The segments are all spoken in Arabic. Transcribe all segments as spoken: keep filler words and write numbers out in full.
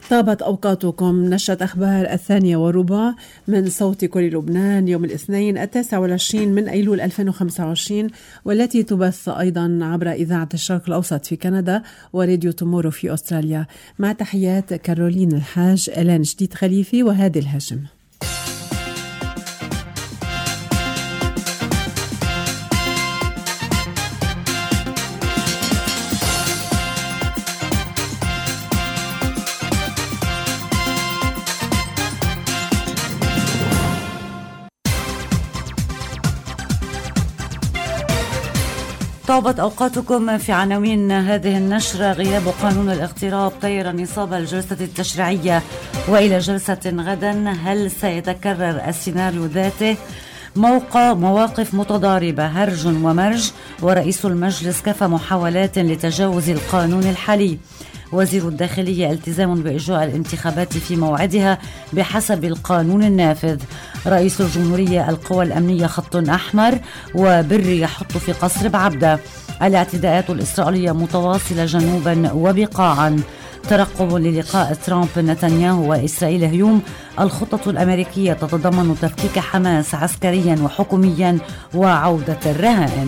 طابت أوقاتكم. نشرة أخبار الثانية وربع من صوت كل لبنان يوم الاثنين التاسع والعشرين من أيلول ألفين وخمسة وعشرين، والتي تبث أيضا عبر إذاعة الشرق الأوسط في كندا وراديو تومورو في أستراليا. مع تحيات كارولين الحاج، إلان جديد خليفي وهادي الهاشم. طابت أوقاتكم. في عناوين هذه النشرة: غياب قانون الاغتراب طير نصاب الجلسة التشريعية وإلى جلسة غدا، هل سيتكرر السيناريو ذاته؟ موقع مواقف متضاربة، هرج ومرج، ورئيس المجلس كفى محاولات لتجاوز القانون الحالي. وزير الداخلية: التزام بإجراء الانتخابات في موعدها بحسب القانون النافذ. رئيس الجمهورية: القوى الأمنية خط أحمر، وبر يحط في قصر بعبدة. الاعتداءات الإسرائيلية متواصلة جنوبا وبقاعا. ترقب للقاء ترامب نتنياهو وإسرائيل اليوم. الخطة الأمريكية تتضمن تفكيك حماس عسكريا وحكوميا وعودة الرهائن.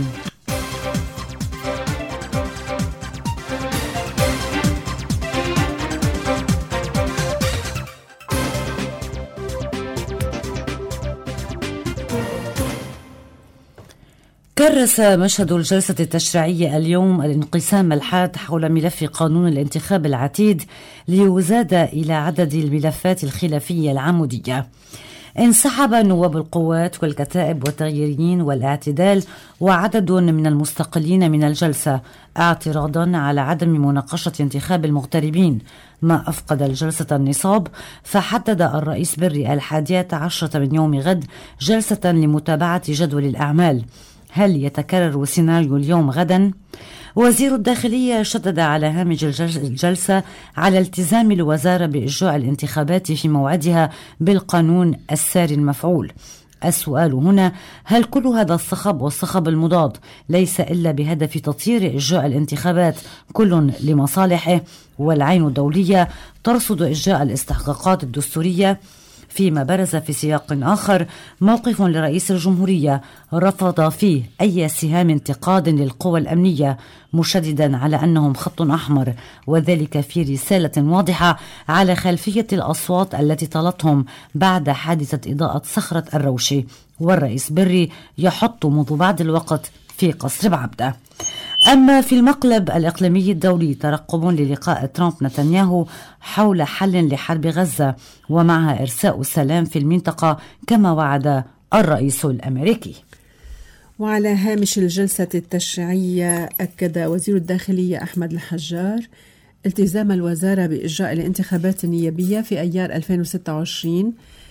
كرس مشهد الجلسة التشريعية اليوم الانقسام الحاد حول ملف قانون الانتخاب العتيد ليزاد إلى عدد الملفات الخلافية العمودية. انسحب نواب القوات والكتائب والتغييريين والاعتدال وعدد من المستقلين من الجلسة اعتراضا على عدم مناقشة انتخاب المغتربين، ما أفقد الجلسة النصاب. فحدد الرئيس بري الحادية عشرة من يوم غد جلسة لمتابعة جدول الأعمال. هل يتكرر سيناريو اليوم غدا؟ وزير الداخلية شدد على هامش الجلسة على التزام الوزارة بإجراء الانتخابات في موعدها بالقانون الساري المفعول. السؤال هنا: هل كل هذا الصخب والصخب المضاد ليس إلا بهدف تطيير إجراء الانتخابات كل لمصالحه، والعين الدولية ترصد إجراء الاستحقاقات الدستورية؟ فيما برز في سياق آخر موقف لرئيس الجمهورية رفض فيه أي سهام انتقاد للقوى الأمنية، مشددا على أنهم خط أحمر، وذلك في رسالة واضحة على خلفية الأصوات التي طالتهم بعد حادثة إضاءة صخرة الروشي. والرئيس بري يحط منذ بعض الوقت في قصر بعبدة. أما في المقلب الإقليمي الدولي ترقب للقاء ترامب نتنياهو حول حل لحرب غزة ومعها إرساء السلام في المنطقة كما وعد الرئيس الأمريكي. وعلى هامش الجلسة التشريعية أكد وزير الداخلية أحمد الحجار التزام الوزارة بإجراء الانتخابات النيابية في أيار ألفين وستة وعشرين،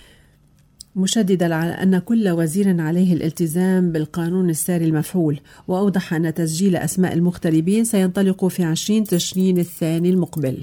مشددا على أن كل وزير عليه الالتزام بالقانون الساري المفعول. وأوضح أن تسجيل أسماء المغتربين سينطلق في عشرين تشرين الثاني المقبل.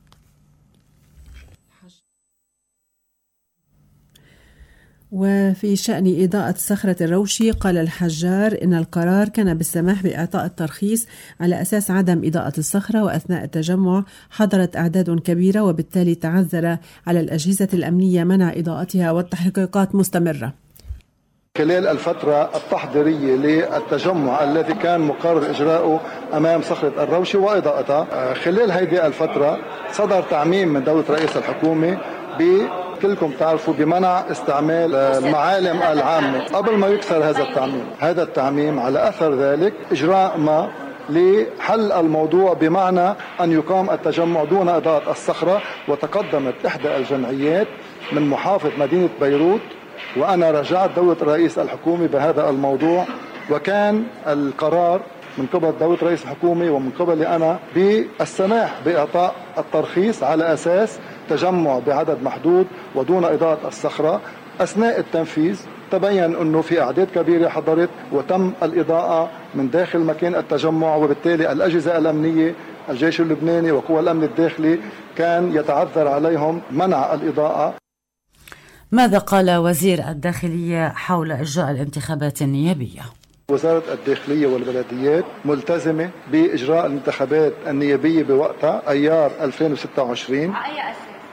وفي شأن إضاءة صخرة الروشي قال الحجار إن القرار كان بالسماح بإعطاء الترخيص على أساس عدم إضاءة الصخرة، وأثناء التجمع حضرت أعداد كبيرة وبالتالي تعذر على الأجهزة الأمنية منع إضاءتها والتحقيقات مستمرة. خلال الفترة التحضيرية للتجمع الذي كان مقرر إجراؤه أمام صخرة الروشي وإضاءتها، خلال هذه الفترة صدر تعميم من دولة رئيس الحكومة ب كلكم تعرفوا بمنع استعمال المعالم العامة. قبل ما يكثر هذا التعميم هذا التعميم على أثر ذلك إجراء ما لحل الموضوع، بمعنى أن يقام التجمع دون إضاءة الصخرة. وتقدمت إحدى الجمعيات من محافظ مدينة بيروت، وأنا رجعت دولة رئيس الحكومة بهذا الموضوع، وكان القرار من قبل دولة رئيس الحكومة ومن قبلي أنا بالسماح بإعطاء الترخيص على أساس تجمع بعدد محدود ودون إضاءة الصخرة. أثناء التنفيذ تبين أنه في أعداد كبيرة حضرت وتم الإضاءة من داخل مكان التجمع، وبالتالي الأجهزة الأمنية الجيش اللبناني وقوى الأمن الداخلي كان يتعذر عليهم منع الإضاءة. ماذا قال وزير الداخلية حول إجراء الانتخابات النيابية؟ وزارة الداخلية والبلديات ملتزمة بإجراء الانتخابات النيابية بوقتها أيار ألفين وستة وعشرين. على أي أساس؟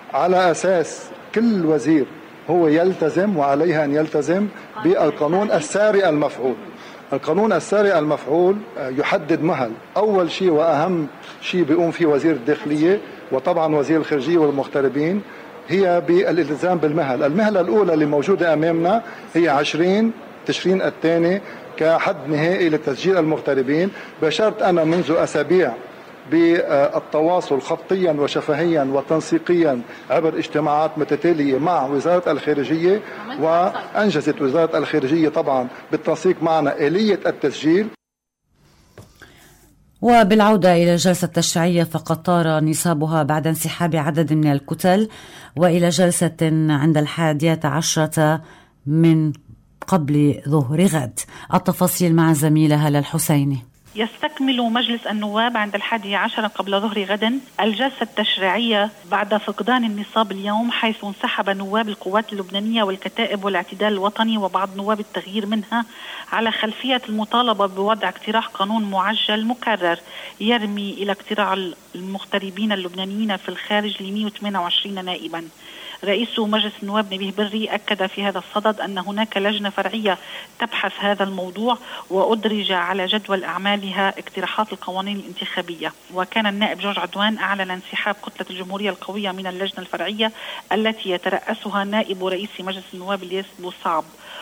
على أساس كل وزير هو يلتزم وعليها أن يلتزم بالقانون الساري المفعول. القانون الساري المفعول يحدد مهل. أول شيء وأهم شيء بيقوم فيه وزير الداخلية وطبعا وزير الخارجية والمغتربين هي بالالتزام بالمهل. المهلة الأولى اللي موجودة أمامنا هي عشرين تشرين الثاني كحد نهائي لتسجيل المغتربين. بشرت أنا منذ أسابيع بالتواصل خطيا وشفهيا وتنسيقيا عبر اجتماعات متتالية مع وزارة الخارجية، وأنجزت وزارة الخارجية طبعا بالتنسيق معنا آلية التسجيل. وبالعودة إلى الجلسة التشريعية فقد طار نصابها بعد انسحاب عدد من الكتل وإلى جلسة عند الحادية عشرة من قبل ظهر غد. التفاصيل مع زميلة هلا الحسيني. يستكمل مجلس النواب عند الحادي عشر قبل ظهر غد الجلسة التشريعية بعد فقدان النصاب اليوم، حيث انسحب نواب القوات اللبنانية والكتائب والاعتدال الوطني وبعض نواب التغيير منها على خلفية المطالبة بوضع اقتراح قانون معجل مكرر يرمي إلى اقتراع المغتربين اللبنانيين في الخارج ل مئة وثمانية وعشرين نائبا. رئيس مجلس النواب نبيه بري أكد في هذا الصدد أن هناك لجنة فرعية تبحث هذا الموضوع وأدرج على جدول أعمالها اقتراحات القوانين الانتخابية. وكان النائب جورج عدوان أعلن انسحاب كتلة الجمهورية القوية من اللجنة الفرعية التي يترأسها نائب رئيس مجلس النواب الياس بوصعب،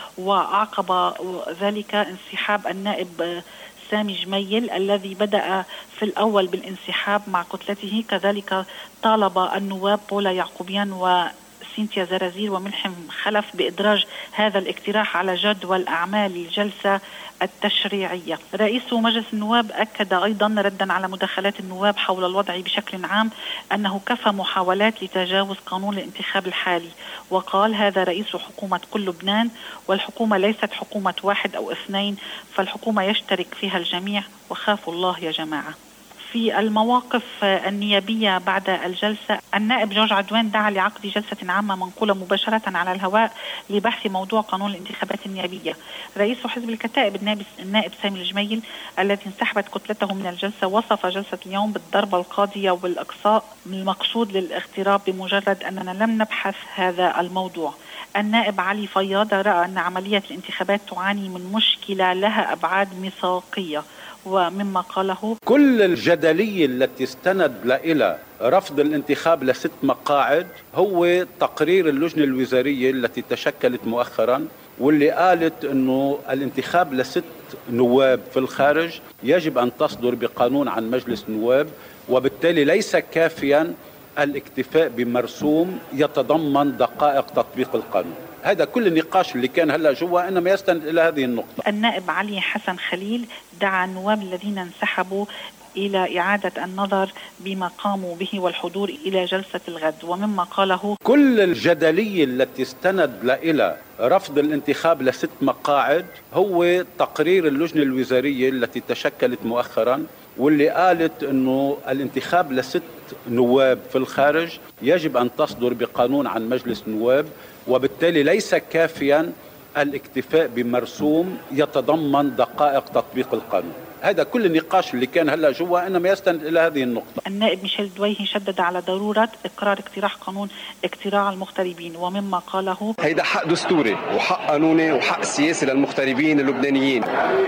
وأعقب ذلك انسحاب النائب سامي جميل الذي بدأ في الأول بالانسحاب مع كتلته. كذلك طالب النواب بولا يعقوبيان وسينتيا زرازير وملحم خلف بإدراج هذا الاقتراح على جدول أعمال الجلسة التشريعية. رئيس مجلس النواب أكد أيضا ردا على مداخلات النواب حول الوضع بشكل عام أنه كفى محاولات لتجاوز قانون الانتخاب الحالي، وقال هذا رئيس حكومة كل لبنان، والحكومة ليست حكومة واحد أو اثنين، فالحكومة يشترك فيها الجميع، وخافوا الله يا جماعة. في المواقف النيابية بعد الجلسة، النائب جورج عدوان دعا لعقد جلسة عامة منقولة مباشرة على الهواء لبحث موضوع قانون الانتخابات النيابية. رئيس حزب الكتائب النائب سامي الجميل الذي انسحبت كتلته من الجلسة وصف جلسة اليوم بالضربة القاضية والإقصاء المقصود للاغتراب بمجرد أننا لم نبحث هذا الموضوع. النائب علي فياض رأى أن عملية الانتخابات تعاني من مشكلة لها أبعاد ميثاقية، ومما قاله كل الجدلية التي استند إلى رفض الانتخاب لست مقاعد هو تقرير اللجنة الوزارية التي تشكلت مؤخرا، واللي قالت أنه الانتخاب لست نواب في الخارج يجب أن تصدر بقانون عن مجلس النواب، وبالتالي ليس كافيا الاكتفاء بمرسوم يتضمن دقائق تطبيق القانون. هذا كل النقاش اللي كان هلا جوا انما يستند الى هذه النقطه. النائب علي حسن خليل دعا النواب الذين انسحبوا إلى إعادة النظر بما قاموا به والحضور إلى جلسة الغد، ومما قاله كل الجدلية التي استند إلى رفض الانتخاب لست مقاعد هو تقرير اللجنة الوزارية التي تشكلت مؤخرا، واللي قالت أنه الانتخاب لست نواب في الخارج يجب أن تصدر بقانون عن مجلس النواب، وبالتالي ليس كافيا الاكتفاء بمرسوم يتضمن دقائق تطبيق القانون. هذا كل النقاش اللي كان هلا جوا انما يستند الى هذه النقطه. النائب ميشيل دويهي شدد على ضروره اقرار اقتراح قانون اقتراع المغتربين، ومما قاله هيدا حق دستوري وحق قانوني وحق سياسي للمغتربين اللبنانيين.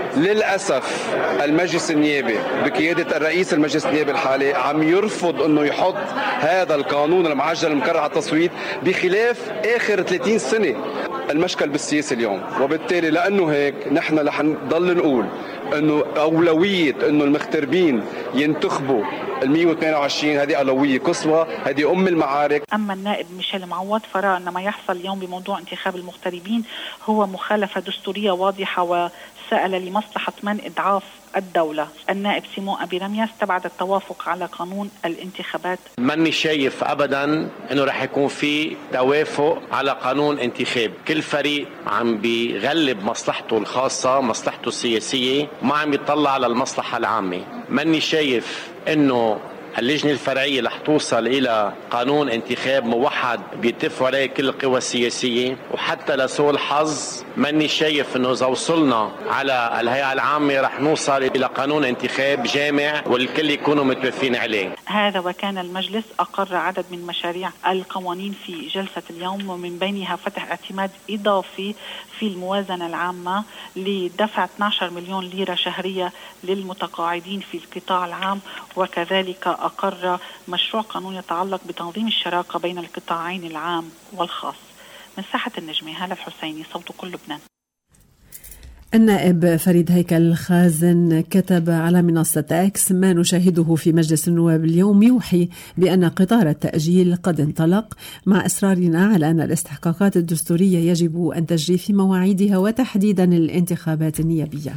للاسف المجلس النيابي بقياده الرئيس المجلس النيابي الحالي عم يرفض انه يحط هذا القانون المعجل المكرر على التصويت بخلاف اخر ثلاثين سنه المشكل بالسياسه اليوم. وبالتالي لانه هيك نحن رح نضل نقول انه اولويه انه المغتربين ينتخبوا ال مئة وثمانية وعشرين، هذه اولويه قصوى، هذه ام المعارك. اما النائب ميشيل معوض فرأى ان ما يحصل اليوم بموضوع انتخاب المغتربين هو مخالفه دستوريه واضحه، وسأل لمصلحه من اضعاف الدولة. النائب سيمون أبي رمية استبعد التوافق على قانون الانتخابات. ماني شايف أبدا أنه رح يكون في توافق على قانون انتخاب. كل فريق عم بيغلب مصلحته الخاصة، مصلحته السياسية، ما عم يطلع على المصلحة العامة. ماني شايف أنه اللجنة الفرعية رح توصل إلى قانون انتخاب موحد بيتفقوا عليه كل القوى السياسية، وحتى لسوء الحظ ماني شايف إنه إذا وصلنا على الهيئة العامة رح نوصل إلى قانون انتخاب جامع والكل يكونوا متوافقين عليه. هذا وكان المجلس أقر عدد من مشاريع القوانين في جلسة اليوم، ومن بينها فتح اعتماد إضافي في الموازنة العامة لدفع اثني عشر مليون ليرة شهرية للمتقاعدين في القطاع العام، وكذلك أقر مشروع قانون يتعلق بتنظيم الشراكة بين القطاعين العام والخاص. من ساحة النجمة هالة الحسيني، صوت كل لبنان. النائب فريد هيكل خازن كتب على منصة اكس: ما نشاهده في مجلس النواب اليوم يوحي بأن قطار التأجيل قد انطلق، مع إصرارنا على أن الاستحقاقات الدستورية يجب أن تجري في مواعيدها وتحديدا الانتخابات النيابية.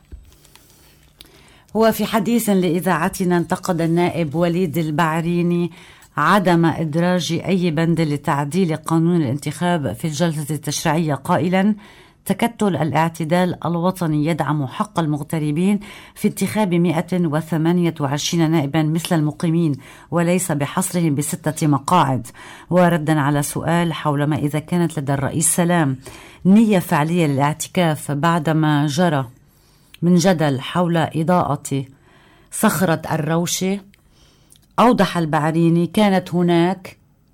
وفي حديث لإذاعتنا انتقد النائب وليد البعريني عدم إدراج أي بند لتعديل قانون الانتخاب في الجلسة التشريعية قائلا: تكتل الاعتدال الوطني يدعم حق المغتربين في انتخاب مئة وثمانية وعشرين نائبا مثل المقيمين وليس بحصرهم بستة مقاعد. وردا على سؤال حول ما إذا كانت لدى الرئيس سلام نية فعلية للاعتكاف بعدما جرى من جدل حول إضاءة صخرة الروشة، أوضح البعريني: كانت هناك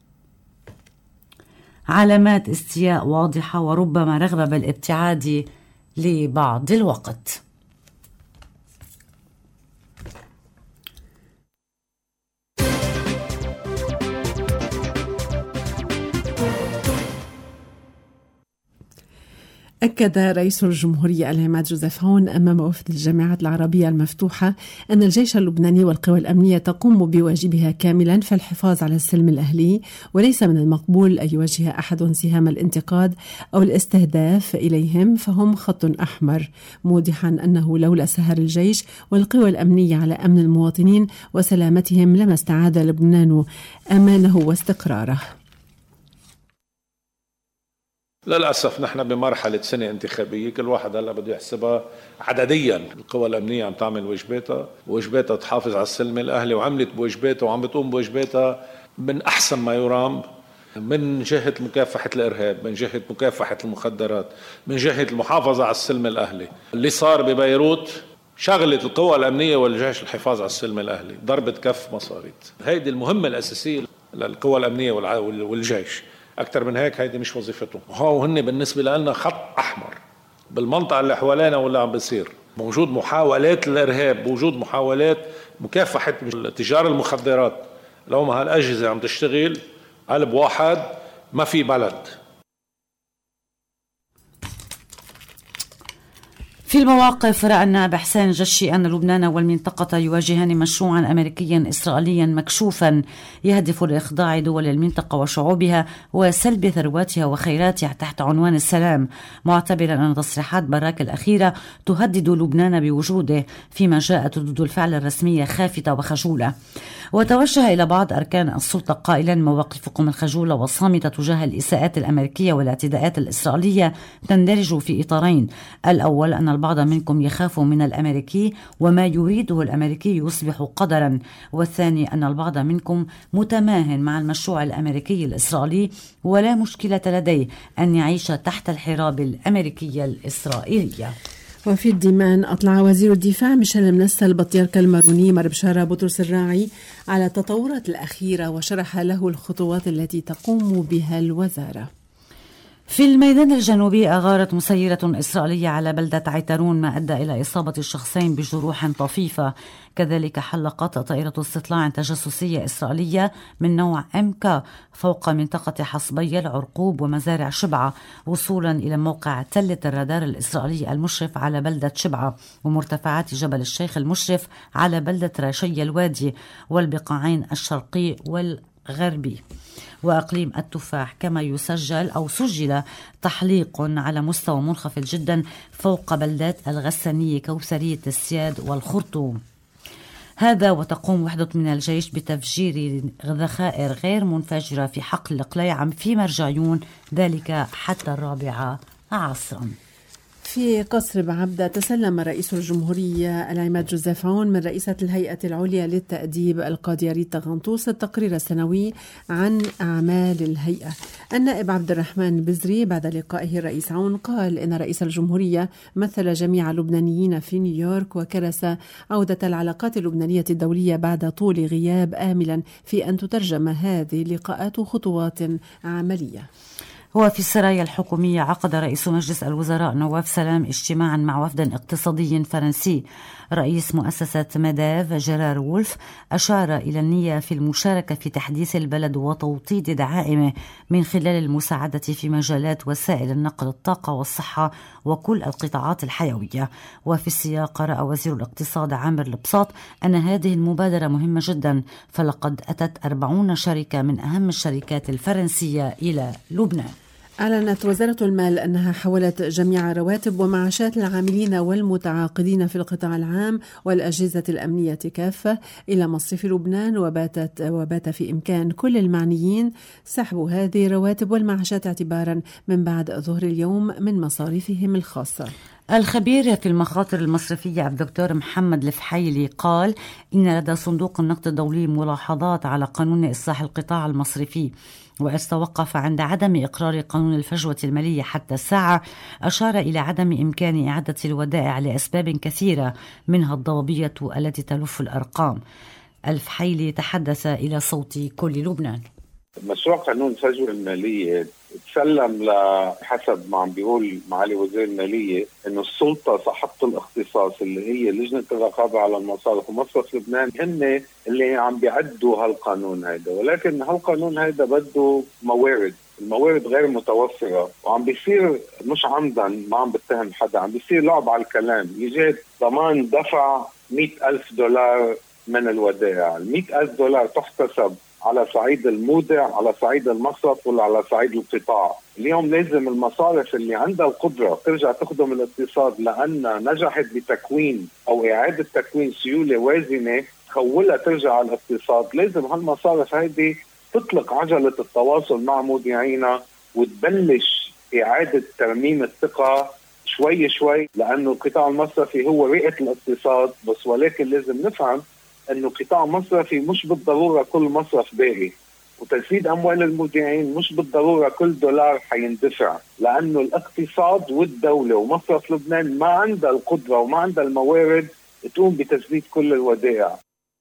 علامات استياء واضحة وربما رغبة بالابتعاد لبعض الوقت. أكد رئيس الجمهورية العماد جوزيف عون أمام وفد الجامعات العربية المفتوحة أن الجيش اللبناني والقوى الأمنية تقوم بواجبها كاملا في الحفاظ على السلم الأهلي، وليس من المقبول أن يوجه أحد سهام الانتقاد أو الاستهداف إليهم، فهم خط أحمر، موضحا أنه لولا سهر الجيش والقوى الأمنية على أمن المواطنين وسلامتهم لما استعاد لبنان أمانه واستقراره. للأسف نحن بمرحلة سنة انتخابية، كل واحد هلا بده يحسبها عدديا. القوى الأمنية عم تعمل واجباتها، واجباتها تحافظ على السلم الأهلي، وعملت بواجباتها وعم بتقوم بواجباتها من أحسن ما يرام، من جهة مكافحة الإرهاب، من جهة مكافحة المخدرات، من جهة المحافظة على السلم الأهلي. اللي صار ببيروت شغلت القوى الأمنية والجيش الحفاظ على السلم الأهلي، ضربة كف ما صارت. هيدي المهمة الأساسية للقوى الأمنية والجيش، أكثر من هيك هيدي مش وظيفتهم. وهو هن بالنسبة لنا خط أحمر بالمنطقة اللي حوالينا واللي عم بيصير. موجود محاولات الإرهاب، موجود محاولات مكافحة تجار المخدرات. لو ما هالأجهزة عم تشتغل قلب واحد ما في بلد. في المواقف رأى النائب حسين جشي أن لبنان والمنطقة يواجهان مشروعا أمريكيا إسرائيليا مكشوفا يهدف لإخضاع دول المنطقة وشعوبها وسلب ثرواتها وخيراتها تحت عنوان السلام، معتبرا أن تصريحات باراك الأخيرة تهدد لبنان بوجوده، فيما جاءت ردود الفعل الرسمية خافتة وخجولة. وتوجه إلى بعض أركان السلطة قائلا: مواقفكم الخجولة والصامتة تجاه الإساءات الأمريكية والاعتداءات الإسرائيلية تندرج في إطارين: الأول أن البعض منكم يخاف من الأمريكي وما يريده الأمريكي يصبح قدرا، والثاني أن البعض منكم متماهن مع المشروع الأمريكي الإسرائيلي ولا مشكلة لديه أن يعيش تحت الحراب الأمريكية الإسرائيلية. وفي الديمان أطلع وزير الدفاع ميشيل منسى البطريرك الماروني مر بشارة بطرس الراعي على التطورات الأخيرة، وشرح له الخطوات التي تقوم بها الوزارة. في الميدان الجنوبي أغارت مسيرة إسرائيلية على بلدة عيترون، ما أدى إلى إصابة الشخصين بجروح طفيفة. كذلك حلقت طائرة استطلاع تجسسية إسرائيلية من نوع إم كي فوق منطقة حصبية العرقوب ومزارع شبعة، وصولا إلى موقع تلة الرادار الإسرائيلي المشرف على بلدة شبعة ومرتفعات جبل الشيخ المشرف على بلدة راشي الوادي والبقاعين الشرقي والغربي وأقليم التفاح. كما يسجل أو سجل تحليق على مستوى منخفض جدا فوق بلدات الغسانية كوثرية السياد والخرطوم. هذا وتقوم وحدة من الجيش بتفجير ذخائر غير منفجرة في حقل القليعم في مرجعيون، ذلك حتى الرابعة عصرا. في قصر بعبدة تسلم رئيس الجمهورية العماد جوزيف عون من رئيسة الهيئة العليا للتأديب القاضية ريتا غنطوس التقرير السنوي عن أعمال الهيئة. النائب عبد الرحمن بزري بعد لقائه الرئيس عون قال إن رئيس الجمهورية مثل جميع اللبنانيين في نيويورك وكرس عودة العلاقات اللبنانية الدولية بعد طول غياب، آملا في أن تترجم هذه اللقاءات خطوات عملية. وفي السرايا الحكومية عقد رئيس مجلس الوزراء نواف سلام اجتماعا مع وفد اقتصادي فرنسي. رئيس مؤسسة ميداف جيرار وولف أشار إلى النية في المشاركة في تحديث البلد وتوطيد دعائمه من خلال المساعدة في مجالات وسائل النقل، الطاقة والصحة وكل القطاعات الحيوية. وفي السياق رأى وزير الاقتصاد عامر البساط أن هذه المبادرة مهمة جدا، فلقد أتت أربعون شركة من أهم الشركات الفرنسية إلى لبنان. أعلنت وزارة المال أنها حولت جميع رواتب ومعاشات العاملين والمتعاقدين في القطاع العام والأجهزة الأمنية كافة إلى مصرف لبنان، وباتت وبات في إمكان كل المعنيين سحب هذه الرواتب والمعاشات اعتبارا من بعد ظهر اليوم من مصاريفهم الخاصة. الخبير في المخاطر المصرفية الدكتور محمد الفحيلي قال إن لدى صندوق النقد الدولي ملاحظات على قانون إصلاح القطاع المصرفي، وإذ توقف عند عدم إقرار قانون الفجوة المالية حتى الساعة أشار إلى عدم إمكان إعادة الودائع لأسباب كثيرة منها الضبابية التي تلف الأرقام. الفحيلي تحدث إلى صوت كل لبنان. مشروع قانون الفجوة المالية تسلم لحسب ما عم بيقول معالي وزير المالية إنه السلطة صاحبة الاختصاص اللي هي لجنة الرقابة على المصارف ومصرف لبنان هن اللي عم بيعدوا هالقانون هيدا، ولكن هالقانون هيدا بده موارد، الموارد غير متوفرة وعم بيصير مش عمدا، ما عم بتهم حدا، عم بيصير لعب على الكلام. يجي ضمان دفع مئة ألف دولار من الودائع، المئة ألف دولار تحتسب على صعيد المودع، على صعيد المصرف ولا على صعيد القطاع. اليوم لازم المصارف اللي عندها القدرة ترجع تخدم الاقتصاد لأنها نجحت بتكوين أو إعادة تكوين سيولة وازنة تخولها ترجع على الاقتصاد، لازم هالمصارف هيدي تطلق عجلة التواصل مع مودعينا وتبلش إعادة ترميم الثقة شوي شوي، لأنه القطاع المصرفي هو رئة الاقتصاد بس، ولكن لازم نفهم أنه قطاع مصرفي مش بالضرورة كل مصرف باقي، وتسديد أموال المودعين مش بالضرورة كل دولار حيندفع، لأنه الاقتصاد والدولة ومصرف لبنان ما عندها القدرة وما عندها الموارد تقوم بتسديد كل الودائع.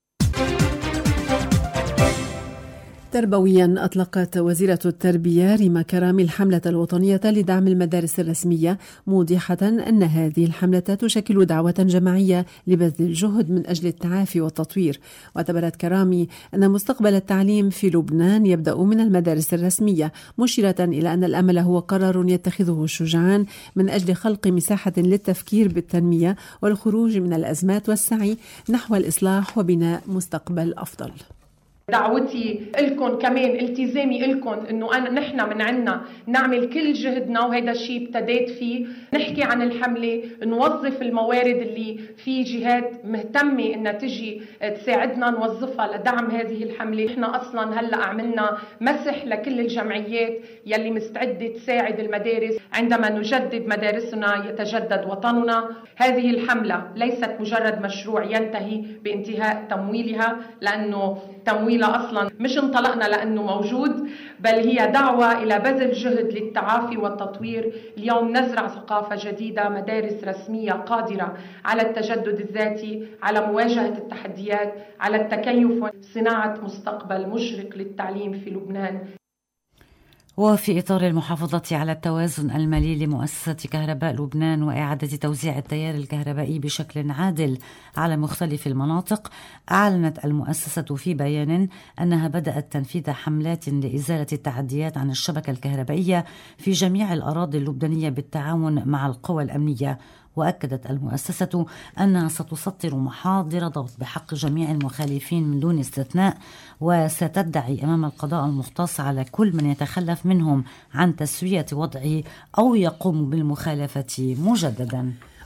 تربويا أطلقت وزيرة التربية ريما كرامي الحملة الوطنية لدعم المدارس الرسمية، موضحة أن هذه الحملة تشكل دعوة جماعية لبذل الجهد من أجل التعافي والتطوير. واعتبرت كرامي أن مستقبل التعليم في لبنان يبدأ من المدارس الرسمية، مشيرة إلى أن الأمل هو قرار يتخذه الشجعان من أجل خلق مساحة للتفكير بالتنمية والخروج من الأزمات والسعي نحو الإصلاح وبناء مستقبل أفضل. دعوتي لكم كمان، التزامي لكم انه انا نحن من عنا نعمل كل جهدنا، وهذا الشيء ابتديت فيه. نحكي عن الحمله، نوظف الموارد اللي في جهات مهتمه انها تجي تساعدنا نوظفها لدعم هذه الحمله. نحن اصلا هلا عملنا مسح لكل الجمعيات يلي مستعده تساعد المدارس. عندما نجدد مدارسنا يتجدد وطننا. هذه الحمله ليست مجرد مشروع ينتهي بانتهاء تمويلها، لانه تمويلها أصلا مش انطلقنا لأنه موجود، بل هي دعوة إلى بذل جهد للتعافي والتطوير. اليوم نزرع ثقافة جديدة، مدارس رسمية قادرة على التجدد الذاتي، على مواجهة التحديات، على التكيف، صناعة مستقبل مشرق للتعليم في لبنان. وفي إطار المحافظة على التوازن المالي لمؤسسة كهرباء لبنان وإعادة توزيع التيار الكهربائي بشكل عادل على مختلف المناطق، أعلنت المؤسسة في بيان أنها بدأت تنفيذ حملات لإزالة التعديات عن الشبكة الكهربائية في جميع الأراضي اللبنانية بالتعاون مع القوى الأمنية. وأكدت المؤسسة أنها ستسطر محاضر ضبط بحق جميع المخالفين من دون استثناء، وستدعي أمام القضاء المختص على كل من يتخلف منهم عن تسوية وضعه أو يقوم بالمخالفة مجددا.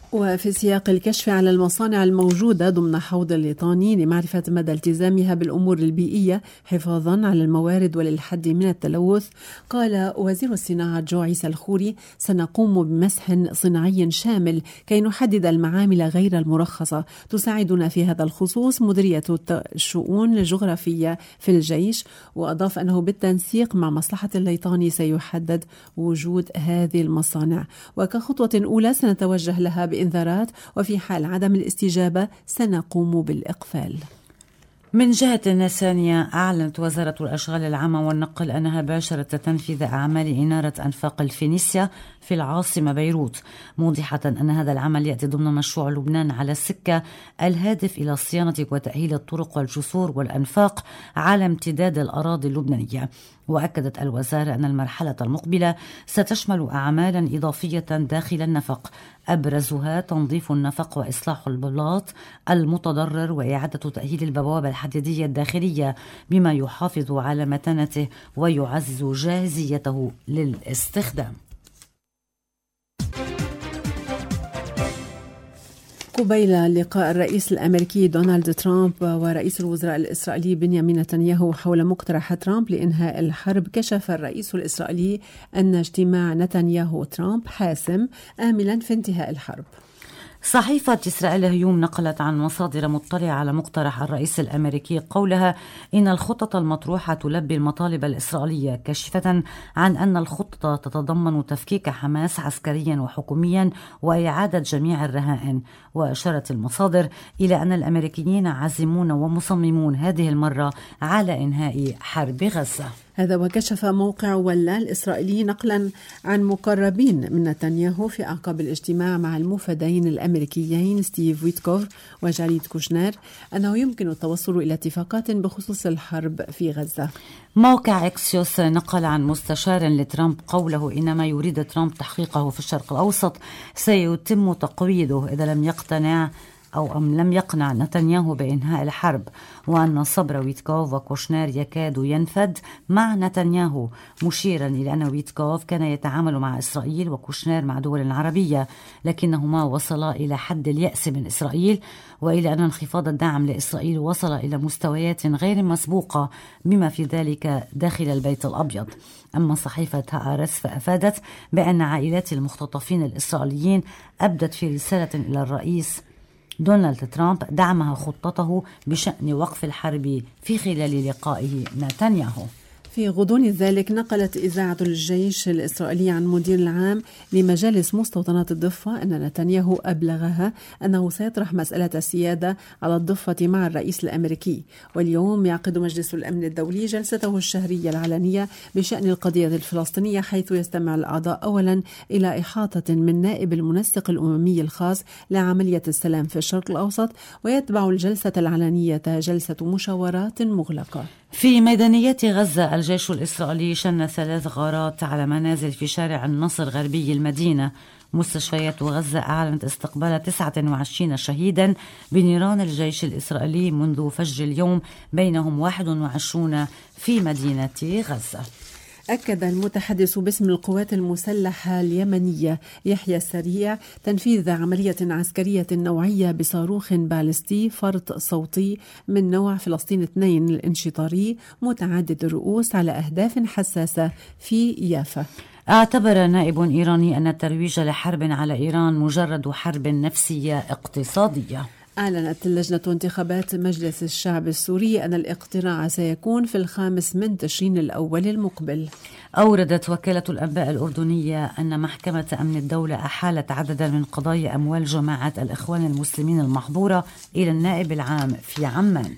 وفي سياق الكشف على المصانع الموجودة ضمن حوض الليطاني لمعرفة مدى التزامها بالأمور البيئية حفاظا على الموارد وللحد من التلوث، قال وزير الصناعة جو عيسى الخوري: سنقوم بمسح صناعي شامل كي نحدد المعامل غير المرخصة. تساعدنا في هذا الخصوص مديرية الشؤون الجغرافية في الجيش. وأضاف أنه بالتنسيق مع مصلحة الليطاني سيحدد وجود هذه المصانع، وكخطوة أولى سنتوجه لها بإنذارات، وفي حال عدم الاستجابة سنقوم بالإقفال. من جهة ثانية، أعلنت وزارة الأشغال العامة والنقل أنها باشرت تنفيذ أعمال إنارة أنفاق الفينيسيا في العاصمة بيروت، موضحة أن هذا العمل يأتي ضمن مشروع لبنان على السكة الهادف إلى صيانة وتأهيل الطرق والجسور والأنفاق على امتداد الأراضي اللبنانية. وأكدت الوزارة أن المرحلة المقبلة ستشمل أعمالا إضافية داخل النفق، أبرزها تنظيف النفق وإصلاح البلاط المتضرر وإعادة تأهيل البوابة الحديدية الداخلية بما يحافظ على متانته ويعزز جاهزيته للاستخدام. قبيل لقاء الرئيس الأمريكي دونالد ترامب ورئيس الوزراء الإسرائيلي بنيامين نتنياهو حول مقترح ترامب لإنهاء الحرب، كشف الرئيس الإسرائيلي أن اجتماع نتنياهو ترامب حاسم آملا في انتهاء الحرب. صحيفة إسرائيل هيوم نقلت عن مصادر مطلعة على مقترح الرئيس الأمريكي قولها إن الخطة المطروحة تلبي المطالب الإسرائيلية، كاشفة عن أن الخطة تتضمن تفكيك حماس عسكريا وحكوميا وإعادة جميع الرهائن. وأشارت المصادر إلى أن الأمريكيين عازمون ومصممون هذه المرة على إنهاء حرب غزة. هذا وكشف موقع ولا الإسرائيلي نقلا عن مقربين من نتنياهو في أعقاب الاجتماع مع الموفدين الأمريكيين ستيف ويتكوف وجاريد كوشنر أنه يمكن التوصل إلى اتفاقات بخصوص الحرب في غزة. موقع إكسيوس نقل عن مستشار لترامب قوله إن ما يريد ترامب تحقيقه في الشرق الأوسط سيتم تقويضه إذا لم يقتنع أو أم لم يقنع نتنياهو بإنهاء الحرب، وأن صبر ويتكوف وكوشنر يكاد ينفد مع نتنياهو، مشيرا إلى أن ويتكوف كان يتعامل مع إسرائيل وكوشنر مع دول عربية، لكنهما وصلا إلى حد اليأس من إسرائيل، وإلى أن انخفاض الدعم لإسرائيل وصل إلى مستويات غير مسبوقة بما في ذلك داخل البيت الأبيض. أما صحيفة هآرتس فأفادت بأن عائلات المختطفين الإسرائيليين أبدت في رسالة إلى الرئيس دونالد ترامب دعمها خطته بشأن وقف الحرب في خلال لقائه نتنياهو. في غضون ذلك نقلت إذاعة الجيش الإسرائيلي عن مدير العام لمجالس مستوطنات الضفة أن نتنياهو أبلغها أنه سيطرح مسألة السيادة على الضفة مع الرئيس الأمريكي. واليوم يعقد مجلس الأمن الدولي جلسته الشهرية العلنية بشأن القضية الفلسطينية، حيث يستمع الأعضاء أولا إلى إحاطة من نائب المنسق الأممي الخاص لعملية السلام في الشرق الأوسط، ويتبع الجلسة العلنية جلسة مشاورات مغلقة. في ميدانية غزة الجيش الإسرائيلي شن ثلاث غارات على منازل في شارع النصر غربي المدينة. مستشفيات غزة أعلنت استقبال تسعة وعشرين شهيدا بنيران الجيش الإسرائيلي منذ فجر اليوم، بينهم واحد وعشرون في مدينة غزة. أكد المتحدث باسم القوات المسلحة اليمنية يحيى السريع تنفيذ عملية عسكرية نوعية بصاروخ باليستي فرط صوتي من نوع فلسطين اثنين الانشطاري متعدد الرؤوس على أهداف حساسة في يافا. اعتبر نائب إيراني أن الترويج لحرب على إيران مجرد حرب نفسية اقتصادية. أعلنت لجنة انتخابات مجلس الشعب السوري أن الاقتراع سيكون في الخامس من تشرين الأول المقبل. أوردت وكالة الأنباء الأردنية أن محكمة أمن الدولة أحالت عددا من قضايا أموال جماعة الإخوان المسلمين المحظورة إلى النائب العام في عمان.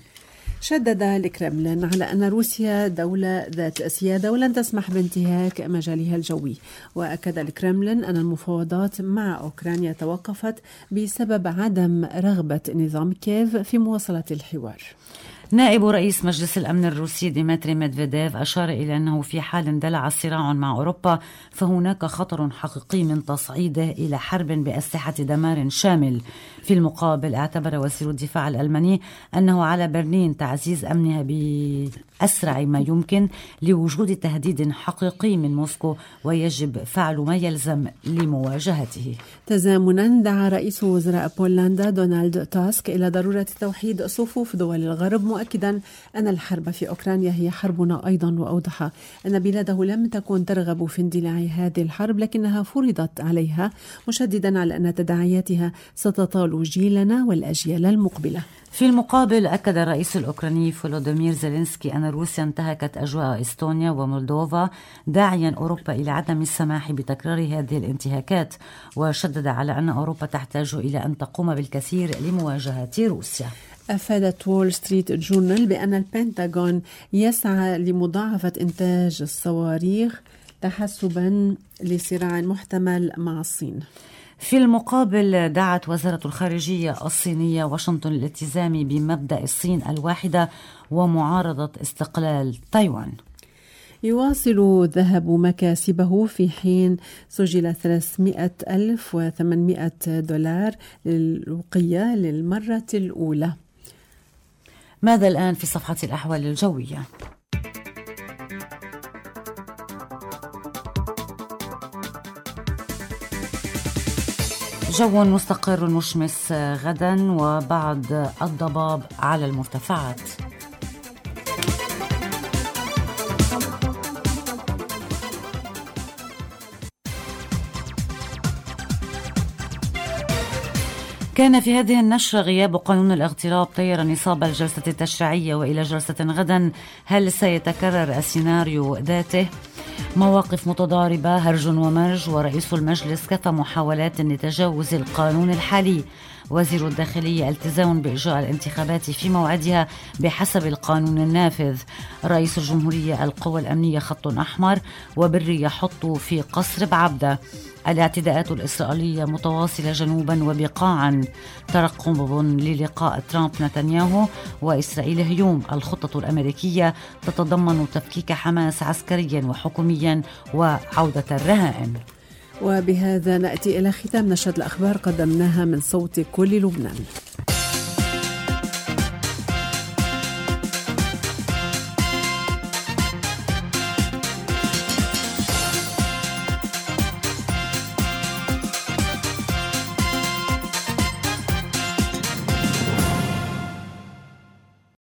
شدد الكرملين على أن روسيا دولة ذات سيادة ولن تسمح بانتهاك مجالها الجوي، وأكد الكرملين أن المفاوضات مع أوكرانيا توقفت بسبب عدم رغبة نظام كييف في مواصلة الحوار. نائب رئيس مجلس الأمن الروسي ديمتري ميدفيديف أشار إلى أنه في حال اندلع صراع مع أوروبا فهناك خطر حقيقي من تصعيده إلى حرب بأسلحة دمار شامل. في المقابل اعتبر وزير الدفاع الألماني أنه على برلين تعزيز أمنها أسرع ما يمكن لوجود تهديد حقيقي من موسكو، ويجب فعل ما يلزم لمواجهته. تزامنا دعا رئيس وزراء بولندا دونالد تاسك إلى ضرورة توحيد صفوف دول الغرب، مؤكدا أن الحرب في أوكرانيا هي حربنا أيضا، وأوضح أن بلاده لم تكن ترغب في اندلاع هذه الحرب لكنها فرضت عليها، مشددا على أن تداعياتها ستطال جيلنا والأجيال المقبلة. في المقابل أكد الرئيس الأوكراني فولودومير زيلينسكي أن روسيا انتهكت أجواء إستونيا ومولدوفا، داعيا أوروبا إلى عدم السماح بتكرار هذه الانتهاكات، وشدد على أن أوروبا تحتاج إلى أن تقوم بالكثير لمواجهة روسيا. أفادت وول ستريت جورنال بأن البنتاغون يسعى لمضاعفة إنتاج الصواريخ تحسبا لصراع محتمل مع الصين. في المقابل دعت وزارة الخارجية الصينية واشنطن للالتزام بمبدأ الصين الواحدة ومعارضة استقلال تايوان. يواصل الذهب مكاسبه في حين سجل ثلاثمائة ألف وثمانمائة دولار للوقية للمرة الأولى. ماذا الآن في صفحة الأحوال الجوية؟ جو مستقر مشمس غدا وبعض الضباب على المرتفعات. كان في هذه النشرة غياب قانون الاغتراب طير نصاب الجلسة التشريعية وإلى جلسة غدا. هل سيتكرر السيناريو ذاته؟ مواقف متضاربة، هرج ومرج، ورئيس المجلس كفى محاولات لتجاوز القانون الحالي. وزير الداخلية التزام بإجراء الانتخابات في موعدها بحسب القانون النافذ. رئيس الجمهورية القوى الأمنية خط أحمر، وبري يحط في قصر بعبدة. الاعتداءات الإسرائيلية متواصلة جنوبا وبقاعا. ترقب للقاء ترامب نتنياهو وإسرائيل هيوم. الخطة الأمريكية تتضمن تفكيك حماس عسكريا وحكوميا وعودة الرهائن. وبهذا نأتي إلى ختام نشرة الأخبار قدمناها من صوت كل لبنان.